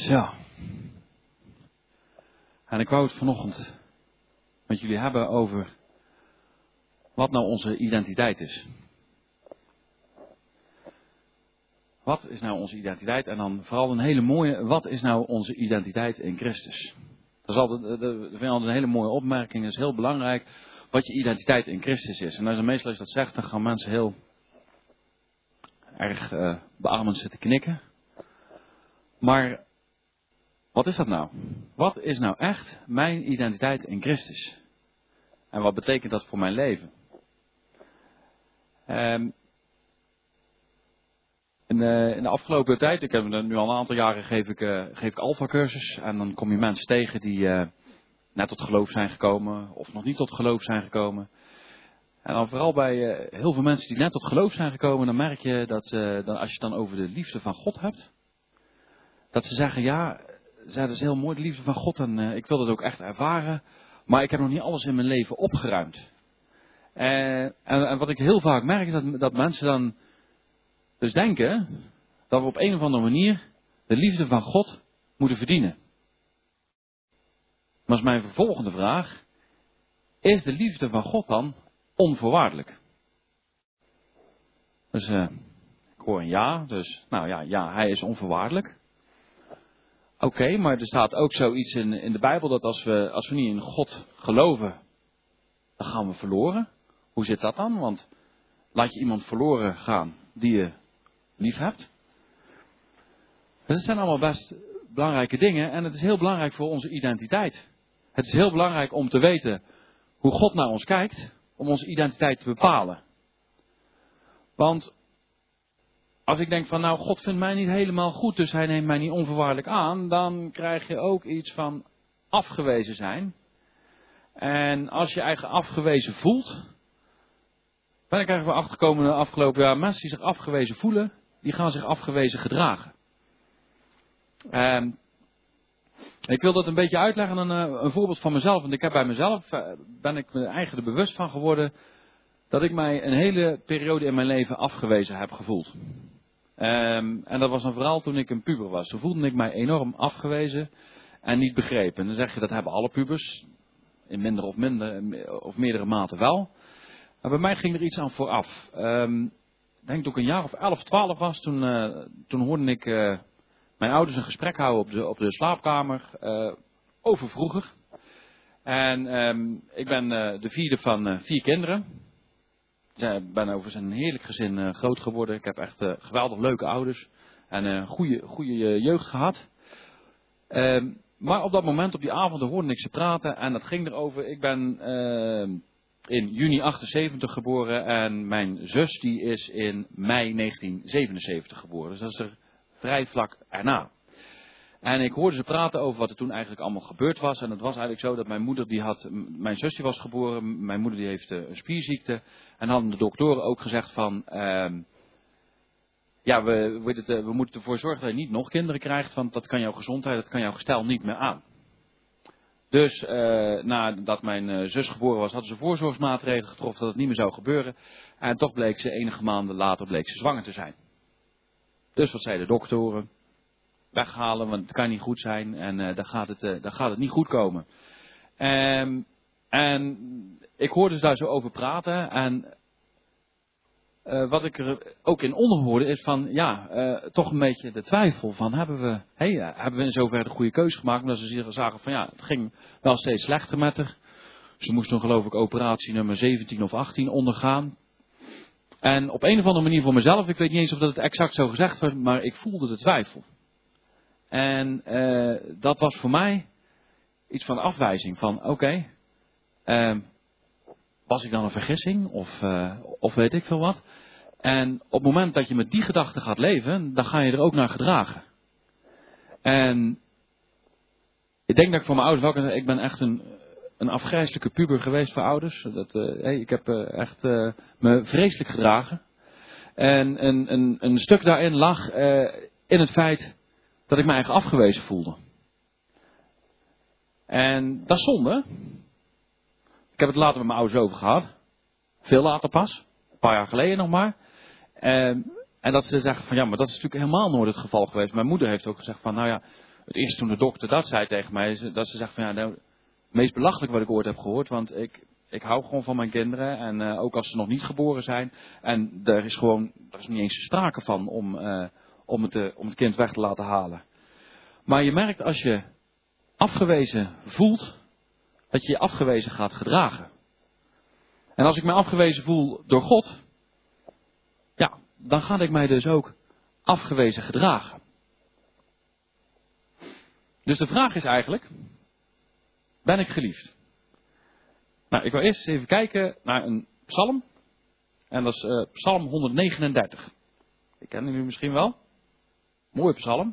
Zo. En ik wou het vanochtend met jullie hebben over wat nou onze identiteit is. Wat is nou onze identiteit? En dan vooral een hele mooie, wat is nou onze identiteit in Christus? Dat is altijd, dat vind ik altijd een hele mooie opmerking. Het is heel belangrijk wat je identiteit in Christus is. En meestal als je dat zegt, dan gaan mensen heel erg beaamend zitten knikken. Maar wat is dat nou? Wat is nou echt mijn identiteit in Christus? En wat betekent dat voor mijn leven? In de afgelopen tijd, ik heb nu al een aantal jaren, geef ik Alpha-cursus. En dan kom je mensen tegen die net tot geloof zijn gekomen of nog niet tot geloof zijn gekomen. En dan vooral bij heel veel mensen die net tot geloof zijn gekomen, dan merk je dat als je het dan over de liefde van God hebt, dat ze zeggen, ja, dat is heel mooi, de liefde van God, en ik wil dat ook echt ervaren, maar ik heb nog niet alles in mijn leven opgeruimd. En wat ik heel vaak merk is dat mensen dan dus denken dat we op een of andere manier de liefde van God moeten verdienen. Maar is mijn vervolgende vraag, is de liefde van God dan onvoorwaardelijk? Dus ik hoor een ja, dus nou ja, hij is onvoorwaardelijk. Oké, maar er staat ook zoiets in de Bijbel dat als we niet in God geloven, dan gaan we verloren. Hoe zit dat dan? Want laat je iemand verloren gaan die je lief hebt. Dus dat zijn allemaal best belangrijke dingen en het is heel belangrijk voor onze identiteit. Het is heel belangrijk om te weten hoe God naar ons kijkt, om onze identiteit te bepalen. Want als ik denk van nou, God vindt mij niet helemaal goed, dus hij neemt mij niet onvoorwaardelijk aan, dan krijg je ook iets van afgewezen zijn. En als je eigen afgewezen voelt, ben ik eigenlijk wel achtergekomen de afgelopen jaar, mensen die zich afgewezen voelen, die gaan zich afgewezen gedragen. Ik wil dat een beetje uitleggen aan een voorbeeld van mezelf. Want ik heb bij mezelf, ben ik me eigen er bewust van geworden, dat ik mij een hele periode in mijn leven afgewezen heb gevoeld. En dat was dan vooral toen ik een puber was. Toen voelde ik mij enorm afgewezen en niet begrepen. En dan zeg je, dat hebben alle pubers, in minder of meerdere mate wel. Maar bij mij ging er iets aan vooraf. Ik denk dat ik een jaar of 11, 12 was, toen hoorde ik mijn ouders een gesprek houden op de slaapkamer over vroeger. En ik ben de vierde van 4 kinderen. Ik ben over een heerlijk gezin groot geworden. Ik heb echt geweldig leuke ouders en een goede jeugd gehad. Maar op dat moment, op die avonden, hoorde ik ze praten en dat ging erover. Ik ben in juni 78 geboren en mijn zus die is in mei 1977 geboren. Dus dat is er vrij vlak erna. En ik hoorde ze praten over wat er toen eigenlijk allemaal gebeurd was. En het was eigenlijk zo dat mijn zusje was geboren. Mijn moeder die heeft een spierziekte. En hadden de doktoren ook gezegd van, we moeten ervoor zorgen dat je niet nog kinderen krijgt. Want dat kan jouw gezondheid, dat kan jouw gestel niet meer aan. Dus nadat mijn zus geboren was, hadden ze voorzorgsmaatregelen getroffen dat het niet meer zou gebeuren. En toch bleek ze enige maanden later zwanger te zijn. Dus wat zeiden de doktoren? Weghalen, want het kan niet goed zijn en dan gaat het niet goed komen. En ik hoorde ze daar zo over praten en wat ik er ook in onderhoorde is van, toch een beetje de twijfel van, hebben we in zoverre de goede keuze gemaakt, omdat ze zagen van het ging wel steeds slechter met haar. Ze moest dan geloof ik operatie nummer 17 of 18 ondergaan. En op een of andere manier voor mezelf, ik weet niet eens of dat het exact zo gezegd werd, maar ik voelde de twijfel. En dat was voor mij iets van afwijzing van was ik dan een vergissing of weet ik veel wat. En op het moment dat je met die gedachte gaat leven, dan ga je er ook naar gedragen. En ik denk dat ik voor mijn ouders ik ben echt een afgrijselijke puber geweest voor ouders. Ik heb echt me vreselijk gedragen. En een stuk daarin lag in het feit dat ik me eigen afgewezen voelde. En dat is zonde. Ik heb het later met mijn ouders over gehad. Veel later pas. Een paar jaar geleden nog maar. En dat ze zeggen van maar dat is natuurlijk helemaal nooit het geval geweest. Mijn moeder heeft ook gezegd van Het eerste toen de dokter dat zei tegen mij, is dat ze zegt van ja, nou, het meest belachelijk wat ik ooit heb gehoord. Want ik hou gewoon van mijn kinderen. En ook als ze nog niet geboren zijn. En er is niet eens sprake van om het kind weg te laten halen. Maar je merkt als je afgewezen voelt, dat je je afgewezen gaat gedragen. En als ik mij afgewezen voel door God, ja, dan ga ik mij dus ook afgewezen gedragen. Dus de vraag is eigenlijk, ben ik geliefd? Nou, ik wil eerst even kijken naar een psalm. En dat is psalm 139. Die kennen jullie misschien wel. Mooie psalm.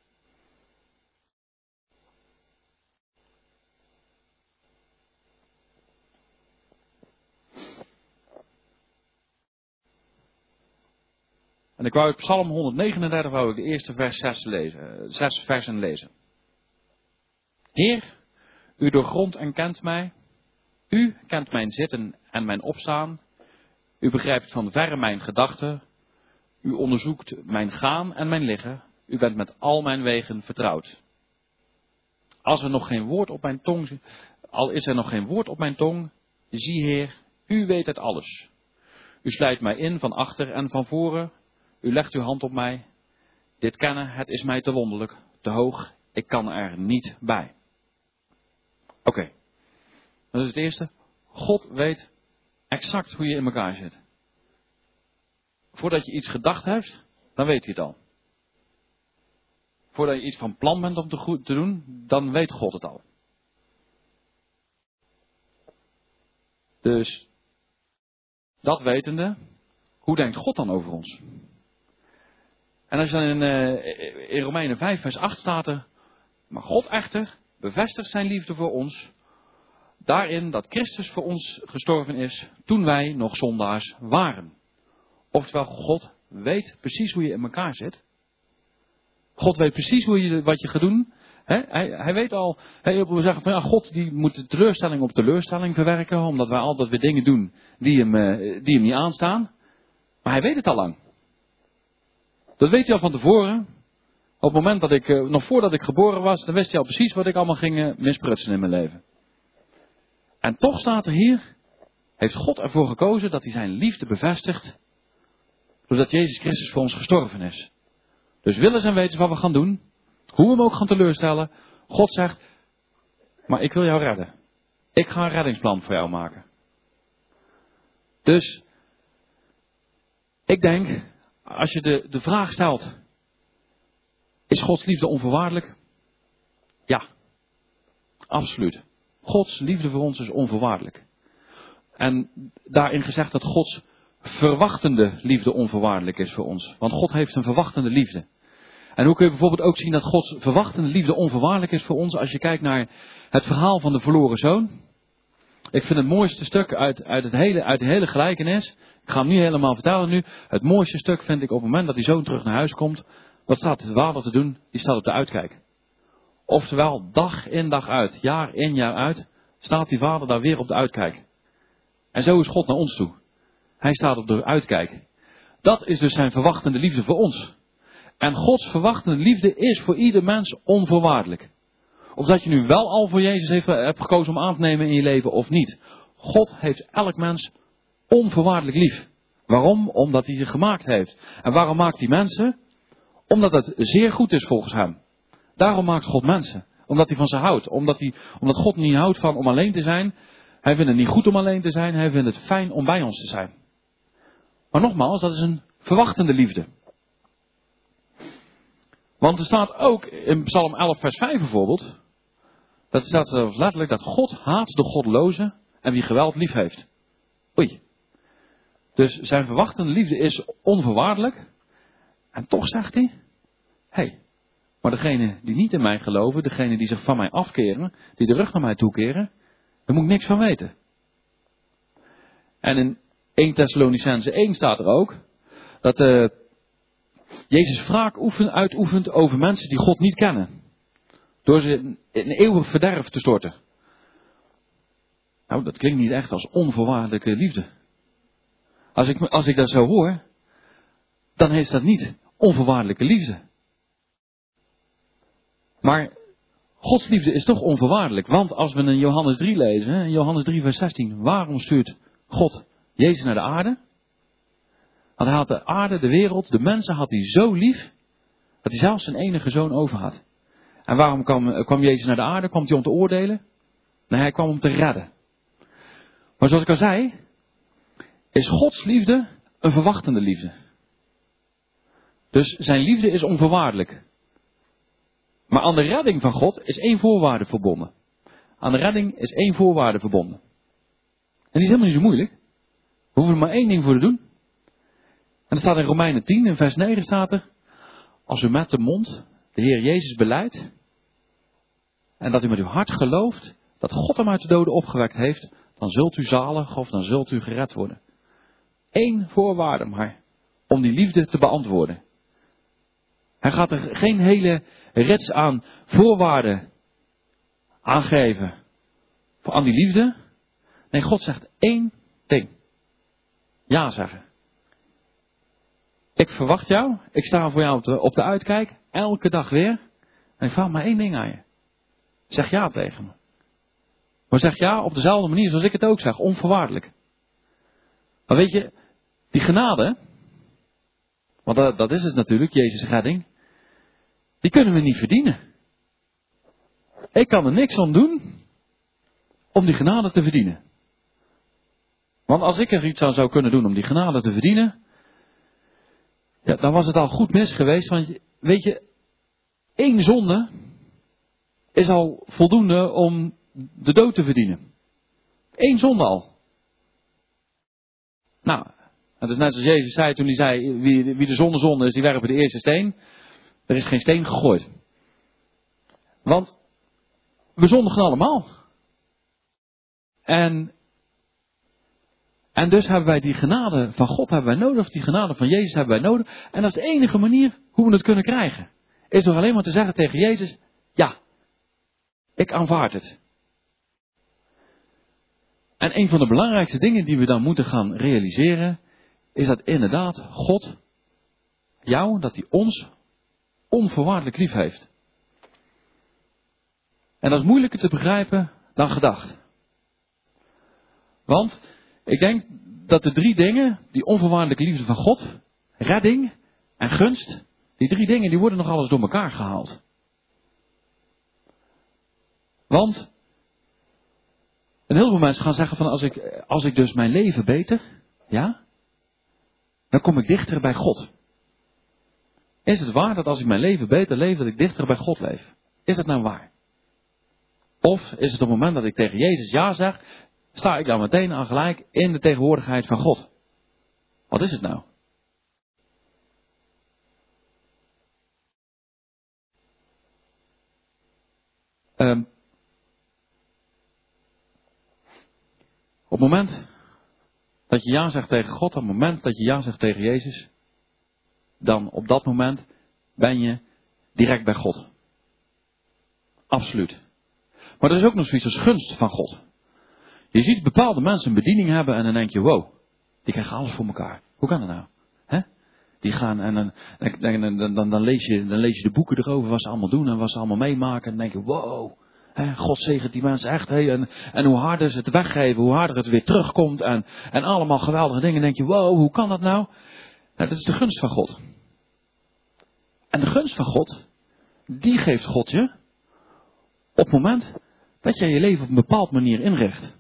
En ik wou uit psalm 139 wou ik de eerste vers 6 versen lezen. Heer, u doorgrondt en kent mij. U kent mijn zitten en mijn opstaan. U begrijpt van verre mijn gedachten. U onderzoekt mijn gaan en mijn liggen. U bent met al mijn wegen vertrouwd. Al is er nog geen woord op mijn tong, zie Heer, u weet het alles. U sluit mij in van achter en van voren. U legt uw hand op mij. Dit kennen, het is mij te wonderlijk, te hoog, ik kan er niet bij. Oké, dat is het eerste. God weet exact hoe je in elkaar zit. Voordat je iets gedacht hebt, dan weet hij het al. Voordat je iets van plan bent om te doen, dan weet God het al. Dus, dat wetende, hoe denkt God dan over ons? En als je dan in Romeinen 5 vers 8 staat er, maar God echter bevestigt zijn liefde voor ons, daarin dat Christus voor ons gestorven is, toen wij nog zondaars waren. Oftewel, God weet precies hoe je in elkaar zit. God weet precies wat je gaat doen. Hij weet al, we zeggen van ja, God die moet de teleurstelling op teleurstelling verwerken, omdat wij altijd weer dingen doen die hem niet aanstaan. Maar hij weet het al lang. Dat weet hij al van tevoren. Op het moment nog voordat ik geboren was, dan wist hij al precies wat ik allemaal ging misprutsen in mijn leven. En toch staat er hier, heeft God ervoor gekozen dat hij zijn liefde bevestigt, doordat Jezus Christus voor ons gestorven is. Dus willens en wetens wat we gaan doen, hoe we hem ook gaan teleurstellen, God zegt, maar ik wil jou redden. Ik ga een reddingsplan voor jou maken. Dus, ik denk, als je de vraag stelt, is Gods liefde onvoorwaardelijk? Ja, absoluut. Gods liefde voor ons is onvoorwaardelijk. En daarin gezegd dat Gods verwachtende liefde onvoorwaardelijk is voor ons. Want God heeft een verwachtende liefde. En hoe kun je bijvoorbeeld ook zien dat Gods verwachtende liefde onvoorwaardelijk is voor ons als je kijkt naar het verhaal van de verloren zoon. Ik vind het mooiste stuk uit de hele gelijkenis. Ik ga hem niet helemaal vertellen nu. Het mooiste stuk vind ik op het moment dat die zoon terug naar huis komt. Wat staat de vader te doen? Die staat op de uitkijk. Oftewel, dag in dag uit, jaar in jaar uit, staat die vader daar weer op de uitkijk. En zo is God naar ons toe. Hij staat op de uitkijk. Dat is dus zijn verwachtende liefde voor ons. En Gods verwachtende liefde is voor ieder mens onvoorwaardelijk. Of dat je nu wel al voor Jezus hebt gekozen om aan te nemen in je leven of niet. God heeft elk mens onvoorwaardelijk lief. Waarom? Omdat hij ze gemaakt heeft. En waarom maakt hij mensen? Omdat het zeer goed is volgens hem. Daarom maakt God mensen. Omdat hij van ze houdt. Omdat God niet houdt van om alleen te zijn. Hij vindt het niet goed om alleen te zijn. Hij vindt het fijn om bij ons te zijn. Maar nogmaals, dat is een verwachtende liefde. Want er staat ook in Psalm 11 vers 5 bijvoorbeeld. Dat staat zelfs letterlijk dat God haat de goddeloze en wie geweld lief heeft. Oei. Dus zijn verwachtende liefde is onvoorwaardelijk. En toch zegt hij, hey, maar degene die niet in mij geloven, degene die zich van mij afkeren, die de rug naar mij toekeren, daar moet ik niks van weten. En in 1 Thessalonicenzen 1 staat er ook, dat Jezus wraak uitoefent over mensen die God niet kennen. Door ze in eeuwig verderf te storten. Nou, dat klinkt niet echt als onvoorwaardelijke liefde. Als ik dat zo hoor, dan is dat niet onvoorwaardelijke liefde. Maar Gods liefde is toch onvoorwaardelijk. Want als we in Johannes 3 lezen, in Johannes 3 vers 16. Waarom stuurt God Jezus naar de aarde? Want hij had de aarde, de wereld, de mensen had hij zo lief. Dat hij zelfs zijn enige zoon over had. En waarom kwam Jezus naar de aarde? Kwam hij om te oordelen? Nee, hij kwam om te redden. Maar zoals ik al zei, is Gods liefde een verwachtende liefde. Dus zijn liefde is onvoorwaardelijk. Maar aan de redding van God is één voorwaarde verbonden. Aan de redding is één voorwaarde verbonden. En die is helemaal niet zo moeilijk. We hoeven er maar één ding voor te doen. En dat staat in Romeinen 10, in vers 9 staat er. Als u met de mond de Heer Jezus belijdt. En dat u met uw hart gelooft dat God hem uit de doden opgewekt heeft. Dan zult u zalig of dan zult u gered worden. Eén voorwaarde maar. Om die liefde te beantwoorden. Hij gaat er geen hele rits aan voorwaarden aangeven. Aan die liefde. Nee, God zegt één ding. Ja zeggen. Ik verwacht jou. Ik sta voor jou op de uitkijk. Elke dag weer. En ik vraag maar één ding aan je. Zeg ja tegen me. Maar zeg ja op dezelfde manier zoals ik het ook zeg. Onvoorwaardelijk. Maar weet je. Die genade. Want dat is het natuurlijk. Jezus' redding. Die kunnen we niet verdienen. Ik kan er niks aan doen. Om die genade te verdienen. Want als ik er iets aan zou kunnen doen om die genade te verdienen. Ja, dan was het al goed mis geweest. Want weet je, één zonde is al voldoende om de dood te verdienen. Eén zonde al. Nou, het is net zoals Jezus zei toen hij zei, wie de zonde is, die werpen de eerste steen. Er is geen steen gegooid. Want we zondigen allemaal. En dus hebben wij die genade van God hebben wij nodig. Of die genade van Jezus hebben wij nodig. En dat is de enige manier hoe we het kunnen krijgen. Is door alleen maar te zeggen tegen Jezus. Ja. Ik aanvaard het. En een van de belangrijkste dingen die we dan moeten gaan realiseren. Is dat inderdaad God. Jou, dat hij ons onvoorwaardelijk lief heeft. En dat is moeilijker te begrijpen dan gedacht. Want ik denk dat de drie dingen, die onvoorwaardelijke liefde van God, redding en gunst, die drie dingen die worden nog alles door elkaar gehaald. Want een heel veel mensen gaan zeggen van als ik dus mijn leven beter, ja, dan kom ik dichter bij God. Is het waar dat als ik mijn leven beter leef, dat ik dichter bij God leef? Is dat nou waar? Of is het op het moment dat ik tegen Jezus ja zeg, sta ik dan meteen aan gelijk in de tegenwoordigheid van God? Wat is het nou? Op het moment dat je ja zegt tegen God, op het moment dat je ja zegt tegen Jezus, dan op dat moment ben je direct bij God. Absoluut. Maar er is ook nog zoiets als gunst van God. Je ziet bepaalde mensen een bediening hebben en dan denk je, wow, die krijgen alles voor elkaar. Hoe kan dat nou? Hè? Die gaan en dan lees je de boeken erover, wat ze allemaal doen en wat ze allemaal meemaken. En dan denk je, wow, hè, God zegent die mensen echt. Hè? En hoe harder ze het weggeven, hoe harder het weer terugkomt. En allemaal geweldige dingen. Dan denk je, wow, hoe kan dat nou? Nou, dat is de gunst van God. En de gunst van God, die geeft God je op het moment dat jij je leven op een bepaalde manier inricht.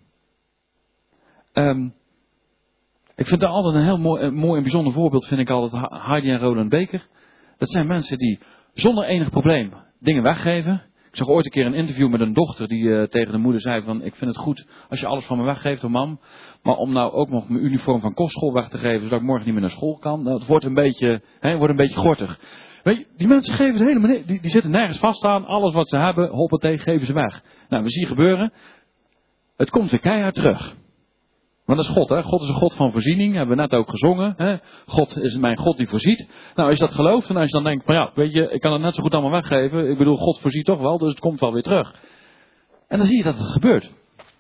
Ik vind daar altijd een heel mooi en bijzonder voorbeeld, vind ik altijd Heidi en Roland Baker. Dat zijn mensen die zonder enig probleem dingen weggeven. Ik zag ooit een keer een interview met een dochter die tegen de moeder zei van, ik vind het goed als je alles van me weggeeft, mam. Maar om nou ook nog mijn uniform van kostschool weg te geven, zodat ik morgen niet meer naar school kan, dat wordt een beetje gortig. Weet je, die mensen geven het helemaal niet, die zitten nergens vast aan, alles wat ze hebben, hoppatee, geven ze weg. Nou, we zien gebeuren, het komt weer keihard terug. Want dat is God, hè? God is een God van voorziening, hebben we net ook gezongen. Hè? God is mijn God die voorziet. Nou, als je dat gelooft en als je dan denkt, maar ja, weet je, ik kan het net zo goed allemaal weggeven. Ik bedoel, God voorziet toch wel, dus het komt wel weer terug. En dan zie je dat het gebeurt.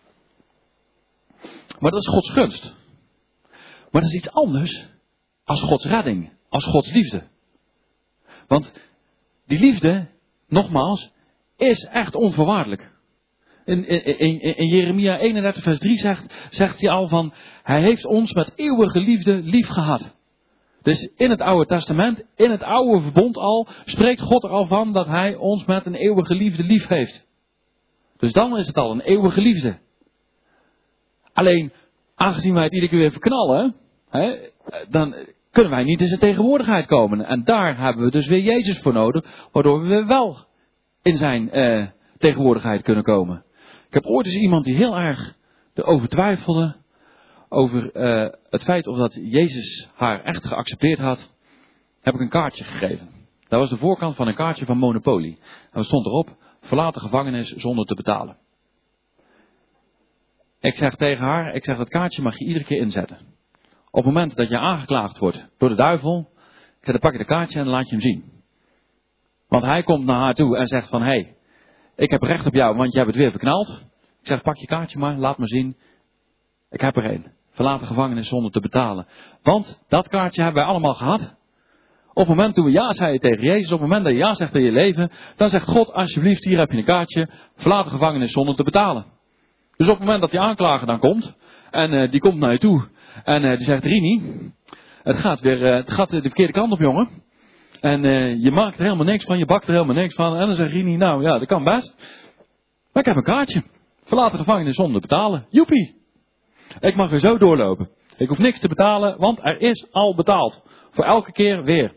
Maar dat is Gods gunst. Maar dat is iets anders als Gods redding, als Gods liefde. Want die liefde, nogmaals, is echt onvoorwaardelijk. In Jeremia 31 vers 3 zegt hij al van, hij heeft ons met eeuwige liefde lief gehad. Dus in het Oude Testament, in het oude verbond al, spreekt God er al van dat hij ons met een eeuwige liefde lief heeft. Dus dan is het al een eeuwige liefde. Alleen, aangezien wij het iedere keer weer verknallen, dan kunnen wij niet in zijn tegenwoordigheid komen. En daar hebben we dus weer Jezus voor nodig, waardoor we weer wel in zijn tegenwoordigheid kunnen komen. Ik heb ooit eens iemand die heel erg erover twijfelde, over het feit of dat Jezus haar echt geaccepteerd had, heb ik een kaartje gegeven. Dat was de voorkant van een kaartje van Monopoly. En er stond erop, verlaat de gevangenis zonder te betalen. Ik zeg tegen haar, dat kaartje mag je iedere keer inzetten. Op het moment dat je aangeklaagd wordt door de duivel, dan pak je de kaartje en laat je hem zien. Want hij komt naar haar toe en zegt van, hey, ik heb recht op jou, want je hebt het weer verknald. Ik zeg, pak je kaartje maar, laat me zien. Ik heb er een. Verlaat de gevangenis zonder te betalen. Want dat kaartje hebben wij allemaal gehad. Op het moment toen we ja zeiden tegen Jezus, op het moment dat je ja zegt in je leven, dan zegt God, alsjeblieft, hier heb je een kaartje, verlaat de gevangenis zonder te betalen. Dus op het moment dat die aanklager dan komt, en die komt naar je toe, en die zegt, Rini, het gaat de verkeerde kant op, jongen. En je maakt er helemaal niks van, je bakt er helemaal niks van. En dan zegt Rini, nou ja, dat kan best. Maar ik heb een kaartje. Verlaat de gevangenis zonder te betalen. Joepie. Ik mag er zo doorlopen. Ik hoef niks te betalen, want er is al betaald. Voor elke keer weer.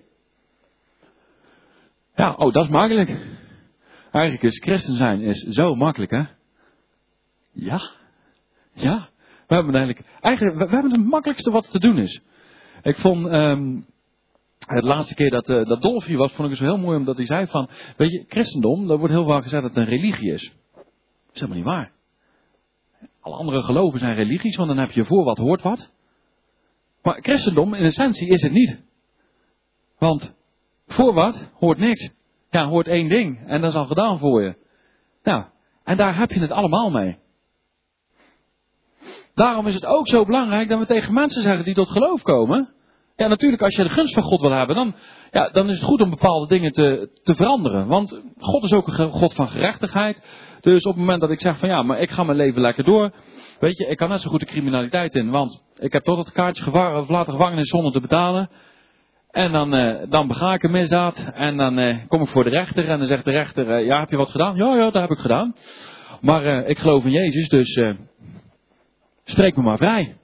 Ja, dat is makkelijk. Eigenlijk is christen zijn is zo makkelijk, hè? Ja. We hebben het makkelijkste wat te doen is. Ik vond, het laatste keer dat Dolf hier was, vond ik het zo heel mooi, omdat hij zei van, weet je, christendom, daar wordt heel vaak gezegd dat het een religie is. Dat is helemaal niet waar. Alle andere geloven zijn religies, want dan heb je voor wat hoort wat. Maar christendom in essentie is het niet. Want voor wat hoort niks. Ja, hoort één ding en dat is al gedaan voor je. Nou, en daar heb je het allemaal mee. Daarom is het ook zo belangrijk dat we tegen mensen zeggen die tot geloof komen. Ja, natuurlijk als je de gunst van God wil hebben, dan is het goed om bepaalde dingen te veranderen. Want God is ook een God van gerechtigheid. Dus op het moment dat ik zeg van ja, maar ik ga mijn leven lekker door. Weet je, ik kan net zo goed de criminaliteit in. Want ik heb toch het kaartje verlaten gevangenis zonder te betalen. En dan bega ik een misdaad. En dan kom ik voor de rechter. En dan zegt de rechter, ja, heb je wat gedaan? Ja, dat heb ik gedaan. Maar ik geloof in Jezus, dus spreek me maar vrij.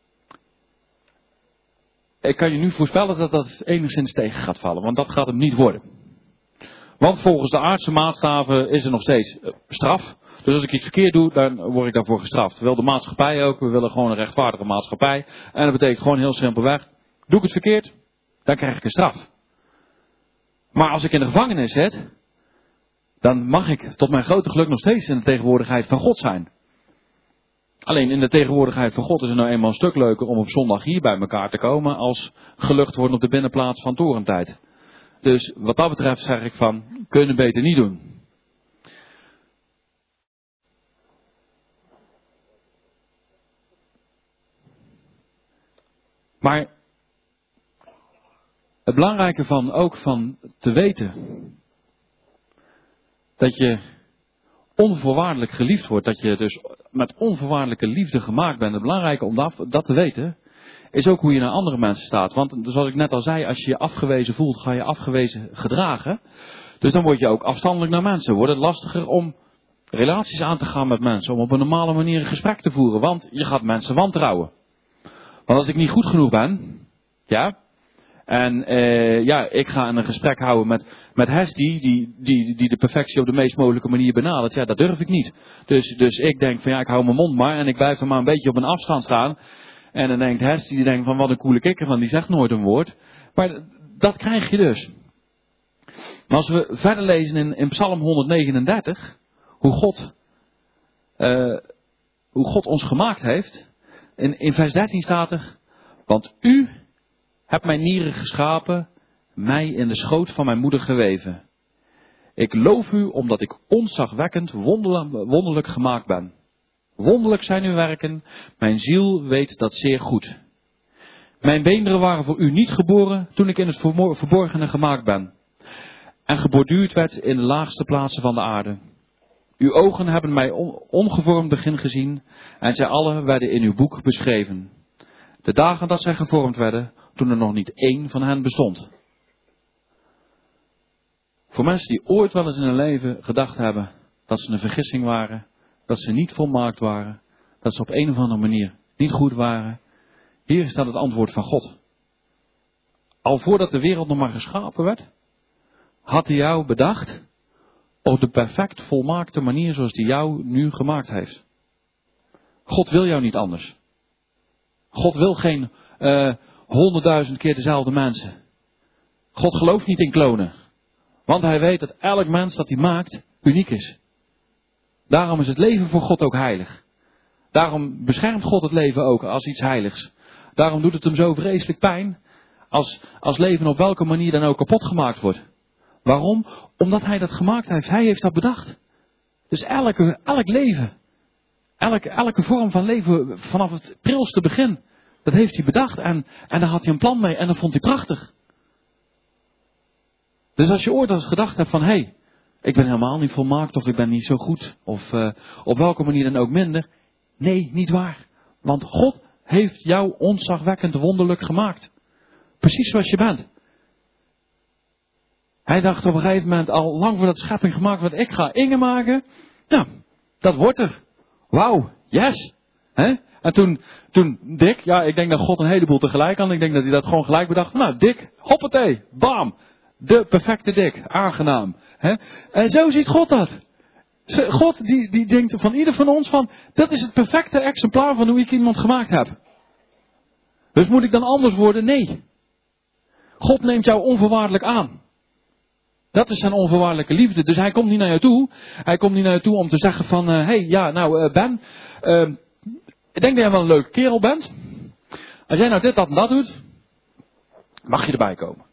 Ik kan je nu voorspellen dat dat enigszins tegen gaat vallen. Want dat gaat hem niet worden. Want volgens de aardse maatstaven is er nog steeds straf. Dus als ik iets verkeerd doe, dan word ik daarvoor gestraft. Wil de maatschappij ook. We willen gewoon een rechtvaardige maatschappij. En dat betekent gewoon heel simpelweg. Doe ik het verkeerd, dan krijg ik een straf. Maar als ik in de gevangenis zit, dan mag ik tot mijn grote geluk nog steeds in de tegenwoordigheid van God zijn. Alleen in de tegenwoordigheid van God is het nou eenmaal een stuk leuker om op zondag hier bij elkaar te komen als gelucht worden op de binnenplaats van Torentijd. Dus wat dat betreft zeg ik van, kunnen beter niet doen. Maar het belangrijke van te weten dat je onvoorwaardelijk geliefd wordt, dat je dus met onvoorwaardelijke liefde gemaakt bent. Het belangrijke om dat te weten is ook hoe je naar andere mensen staat. Want zoals ik net al zei, als je je afgewezen voelt, ga je afgewezen gedragen. Dus dan word je ook afstandelijk naar mensen. Wordt het lastiger om relaties aan te gaan met mensen, om op een normale manier een gesprek te voeren. Want je gaat mensen wantrouwen. Want als ik niet goed genoeg ben, ja, en ik ga een gesprek houden met Hesti, die de perfectie op de meest mogelijke manier benadert, ja, dat durf ik niet. Dus ik denk van ja, ik hou mijn mond maar en ik blijf er maar een beetje op een afstand staan. En dan denkt Hesti, die denkt van wat een coole kikker, van die zegt nooit een woord. Maar dat krijg je dus. Maar als we verder lezen in Psalm 139, hoe God ons gemaakt heeft, in vers 13 staat er, want u hebt mijn nieren geschapen, mij in de schoot van mijn moeder geweven. Ik loof u omdat ik ontzagwekkend wonderlijk gemaakt ben. Wonderlijk zijn uw werken, mijn ziel weet dat zeer goed. Mijn beenderen waren voor u niet geboren toen ik in het verborgene gemaakt ben. En geborduurd werd in de laagste plaatsen van de aarde. Uw ogen hebben mij ongevormd begin gezien en zij alle werden in uw boek beschreven. De dagen dat zij gevormd werden, toen er nog niet één van hen bestond. Voor mensen die ooit wel eens in hun leven gedacht hebben dat ze een vergissing waren, dat ze niet volmaakt waren, dat ze op een of andere manier niet goed waren. Hier staat het antwoord van God. Al voordat de wereld nog maar geschapen werd, had hij jou bedacht op de perfect volmaakte manier zoals hij jou nu gemaakt heeft. God wil jou niet anders. God wil geen 100.000 keer dezelfde mensen. God gelooft niet in klonen. Want hij weet dat elk mens dat hij maakt uniek is. Daarom is het leven voor God ook heilig. Daarom beschermt God het leven ook als iets heiligs. Daarom doet het hem zo vreselijk pijn als leven op welke manier dan ook kapot gemaakt wordt. Waarom? Omdat hij dat gemaakt heeft. Hij heeft dat bedacht. Dus elk leven, elke vorm van leven vanaf het prilste begin, dat heeft hij bedacht. En daar had hij een plan mee en dat vond hij prachtig. Dus als je ooit eens gedacht hebt van, hé, ik ben helemaal niet volmaakt of ik ben niet zo goed of op welke manier dan ook minder. Nee, niet waar. Want God heeft jou ontzagwekkend wonderlijk gemaakt. Precies zoals je bent. Hij dacht op een gegeven moment al lang voordat de schepping gemaakt werd, ik ga Inge maken. Nou, dat wordt er. Wauw, yes. Hè? En toen Dick, ja, ik denk dat God een heleboel tegelijk kan. Ik denk dat hij dat gewoon gelijk bedacht. Nou, Dick, hoppatee, bam. De perfecte Dick, aangenaam. Hè? En zo ziet God dat. God die denkt van ieder van ons van, dat is het perfecte exemplaar van hoe ik iemand gemaakt heb. Dus moet ik dan anders worden? Nee. God neemt jou onvoorwaardelijk aan. Dat is zijn onvoorwaardelijke liefde. Dus hij komt niet naar jou toe. Hij komt niet naar jou toe om te zeggen van, Ben, ik denk dat jij wel een leuke kerel bent. Als jij nou dit, dat en dat doet, mag je erbij komen.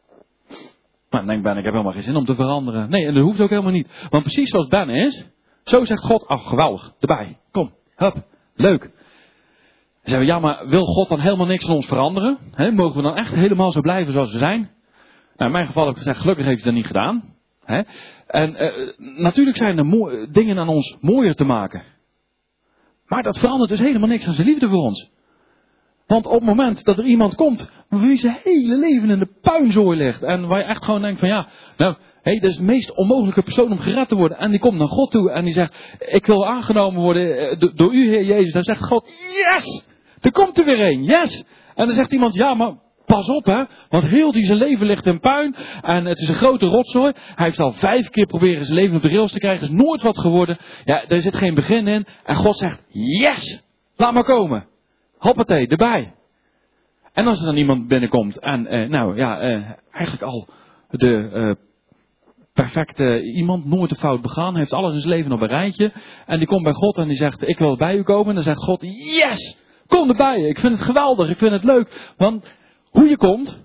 Nou, dan denkt Ben, ik heb helemaal geen zin om te veranderen. Nee, en dat hoeft ook helemaal niet. Want precies zoals Ben is, zo zegt God, geweldig, erbij. Kom, hup, leuk. Dan zeggen we, ja, maar wil God dan helemaal niks aan ons veranderen? Mogen we dan echt helemaal zo blijven zoals we zijn? Nou, in mijn geval heb ik gezegd, gelukkig heeft hij dat niet gedaan. En natuurlijk zijn er dingen aan ons mooier te maken. Maar dat verandert dus helemaal niks aan zijn liefde voor ons. Want op het moment dat er iemand komt, wie zijn hele leven in de puinzooi ligt. En waar je echt gewoon denkt van ja, nou, dat is de meest onmogelijke persoon om gered te worden. En die komt naar God toe en die zegt, ik wil aangenomen worden door u, Heer Jezus. Dan zegt God, yes! Er komt er weer een, yes! En dan zegt iemand, ja, maar pas op hè, want heel die zijn leven ligt in puin. En het is een grote rotzooi. Hij heeft al 5 keer proberen zijn leven op de rails te krijgen. Is nooit wat geworden. Ja, er zit geen begin in. En God zegt, yes! Laat maar komen. Hoppatee, erbij. En als er dan iemand binnenkomt en eigenlijk al de perfecte iemand, nooit een fout begaan, heeft alles in zijn leven op een rijtje. En die komt bij God en die zegt, ik wil bij u komen. En dan zegt God, yes, kom erbij. Ik vind het geweldig, ik vind het leuk. Want hoe je komt,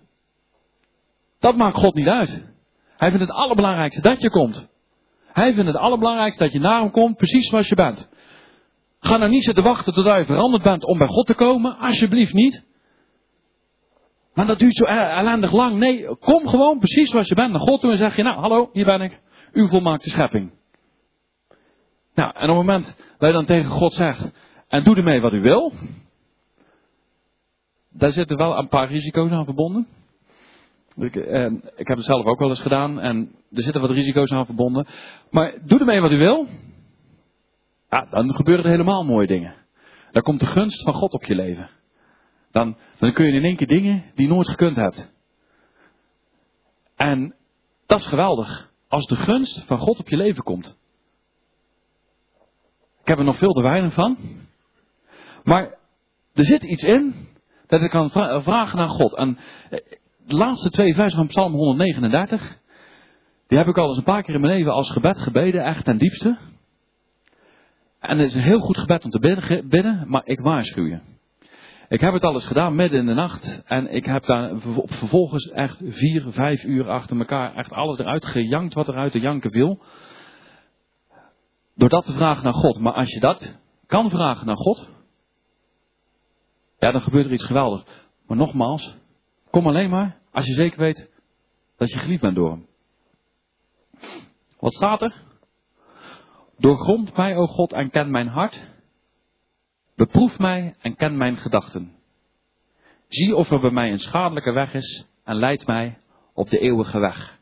dat maakt God niet uit. Hij vindt het allerbelangrijkste dat je komt. Hij vindt het allerbelangrijkste dat je naar hem komt, precies zoals je bent. Ga nou niet zitten wachten totdat je veranderd bent om bij God te komen. Alsjeblieft niet. Maar dat duurt zo ellendig lang. Nee, kom gewoon precies zoals je bent naar God toe en zeg je, nou hallo, hier ben ik. Uw volmaakte schepping. Nou, en op het moment dat je dan tegen God zegt, en doe ermee wat u wil. Daar zitten wel een paar risico's aan verbonden. Ik heb het zelf ook wel eens gedaan en er zitten wat risico's aan verbonden. Maar doe ermee wat u wil. Ja, dan gebeuren er helemaal mooie dingen. Dan komt de gunst van God op je leven. Dan kun je in één keer dingen die je nooit gekund hebt. En dat is geweldig. Als de gunst van God op je leven komt. Ik heb er nog veel te weinig van. Maar er zit iets in dat ik kan vragen naar God. En de laatste 2 versen van Psalm 139. Die heb ik al eens een paar keer in mijn leven als gebed gebeden. Echt ten diepste. En het is een heel goed gebed om te bidden. Maar ik waarschuw je. Ik heb het al eens gedaan midden in de nacht. En ik heb daar vervolgens echt 4, 5 uur achter elkaar echt alles eruit gejankt wat eruit te janken viel. Door dat te vragen naar God. Maar als je dat kan vragen naar God. Ja, dan gebeurt er iets geweldigs. Maar nogmaals. Kom alleen maar als je zeker weet dat je geliefd bent door hem. Wat staat er? Doorgrond mij, o God, en ken mijn hart. Beproef mij en ken mijn gedachten. Zie of er bij mij een schadelijke weg is en leid mij op de eeuwige weg.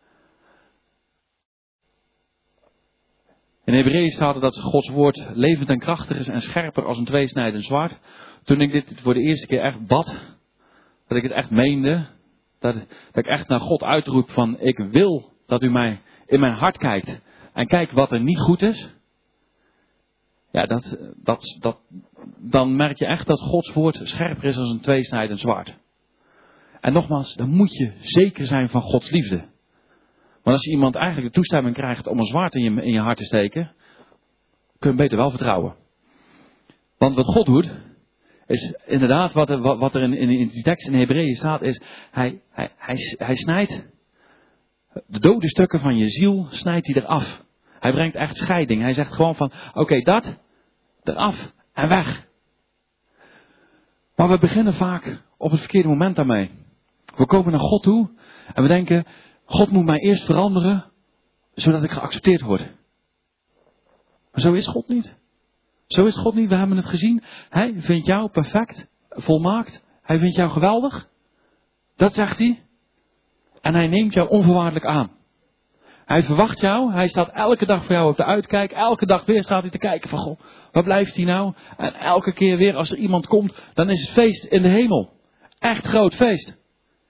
In Hebreeën staat er dat Gods woord levend en krachtig is en scherper als een tweesnijdend zwaard. Toen ik dit voor de eerste keer echt bad, dat ik het echt meende, dat ik echt naar God uitroep van ik wil dat u mij in mijn hart kijkt en kijkt wat er niet goed is. Ja, dan merk je echt dat Gods woord scherper is als een tweesnijdend zwaard. En nogmaals, dan moet je zeker zijn van Gods liefde. Want als je iemand eigenlijk de toestemming krijgt om een zwaard in je hart te steken, kun je hem beter wel vertrouwen. Want wat God doet, is inderdaad wat er in die tekst in Hebreeën staat, is hij snijdt de dode stukken van je ziel, snijdt hij eraf. Hij brengt echt scheiding. Hij zegt gewoon van, oké, dat, eraf en weg. Maar we beginnen vaak op het verkeerde moment daarmee. We komen naar God toe en we denken, God moet mij eerst veranderen, zodat ik geaccepteerd word. Maar zo is God niet. Zo is God niet, we hebben het gezien. Hij vindt jou perfect, volmaakt. Hij vindt jou geweldig. Dat zegt hij. En hij neemt jou onvoorwaardelijk aan. Hij verwacht jou, hij staat elke dag voor jou op de uitkijk. Elke dag weer staat hij te kijken van, goh, waar blijft hij nou? En elke keer weer als er iemand komt, dan is het feest in de hemel. Echt groot feest.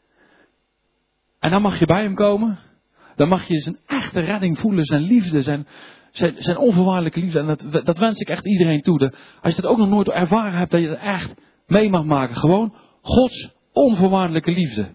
En dan mag je bij hem komen. Dan mag je zijn echte redding voelen, zijn liefde, zijn onvoorwaardelijke liefde. En dat wens ik echt iedereen toe. Als je dat ook nog nooit ervaren hebt, dat je dat echt mee mag maken. Gewoon Gods onvoorwaardelijke liefde.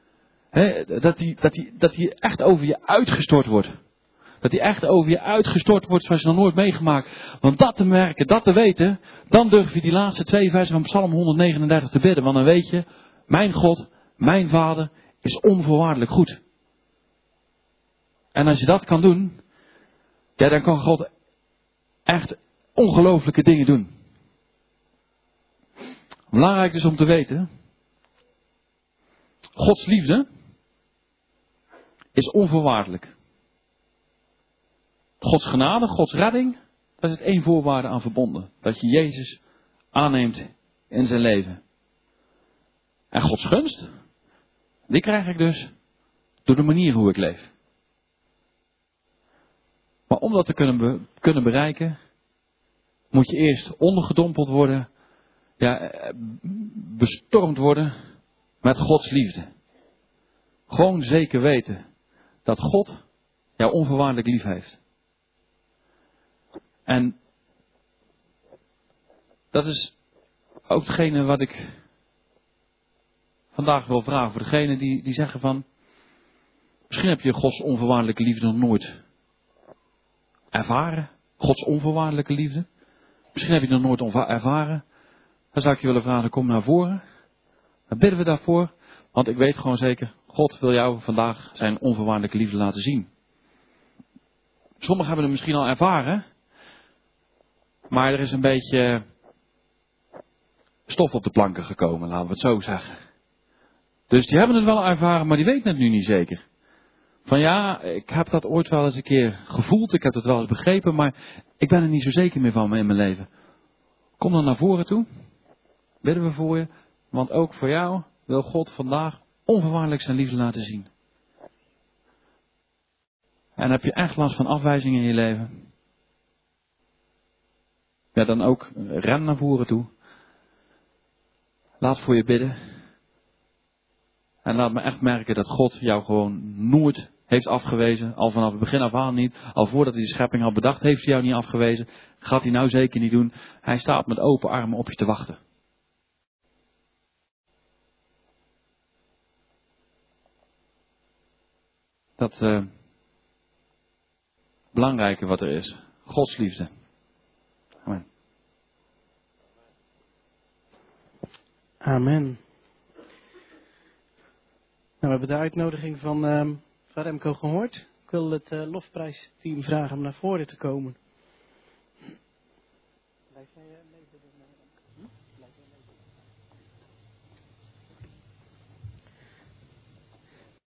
Dat die echt over je uitgestort wordt. Dat die echt over je uitgestort wordt zoals je nog nooit meegemaakt. Want dat te merken, dat te weten, dan durf je die laatste 2 versen van Psalm 139 te bidden. Want dan weet je, mijn God, mijn Vader is onvoorwaardelijk goed. En als je dat kan doen, ja, dan kan God echt ongelooflijke dingen doen. Belangrijk is om te weten, Gods liefde is onvoorwaardelijk. Gods genade, Gods redding, daar is het 1 voorwaarde aan verbonden. Dat je Jezus aanneemt in zijn leven. En Gods gunst, die krijg ik dus door de manier hoe ik leef. Maar om dat te kunnen bereiken, moet je eerst ondergedompeld worden, ja, bestormd worden met Gods liefde. Gewoon zeker weten dat God jou onvoorwaardelijk lief heeft. En dat is ook hetgene wat ik vandaag wil vragen voor degenen die zeggen van, misschien heb je Gods onvoorwaardelijke liefde nog nooit ervaren. Gods onvoorwaardelijke liefde. Misschien heb je het nog nooit ervaren. Dan zou ik je willen vragen, kom naar voren. Dan bidden we daarvoor. Want ik weet gewoon zeker, God wil jou vandaag zijn onvoorwaardelijke liefde laten zien. Sommigen hebben het misschien al ervaren. Maar er is een beetje stof op de planken gekomen, laten we het zo zeggen. Dus die hebben het wel ervaren, maar die weten het nu niet zeker. Van ja, ik heb dat ooit wel eens een keer gevoeld, ik heb het wel eens begrepen, maar ik ben er niet zo zeker meer van in mijn leven. Kom dan naar voren toe, bidden we voor je, want ook voor jou wil God vandaag onvoorwaardelijk zijn liefde laten zien. En heb je echt last van afwijzing in je leven? Ja, dan ook ren naar voren toe. Laat voor je bidden. En laat me echt merken dat God jou gewoon nooit heeft afgewezen. Al vanaf het begin af aan niet. Al voordat hij de schepping had bedacht, heeft hij jou niet afgewezen. Gaat hij nou zeker niet doen. Hij staat met open armen op je te wachten. Dat belangrijke wat er is. Gods liefde. Amen. Amen. Nou, we hebben de uitnodiging van Remco gehoord. Ik wil het lofprijsteam vragen om naar voren te komen. Blijf jij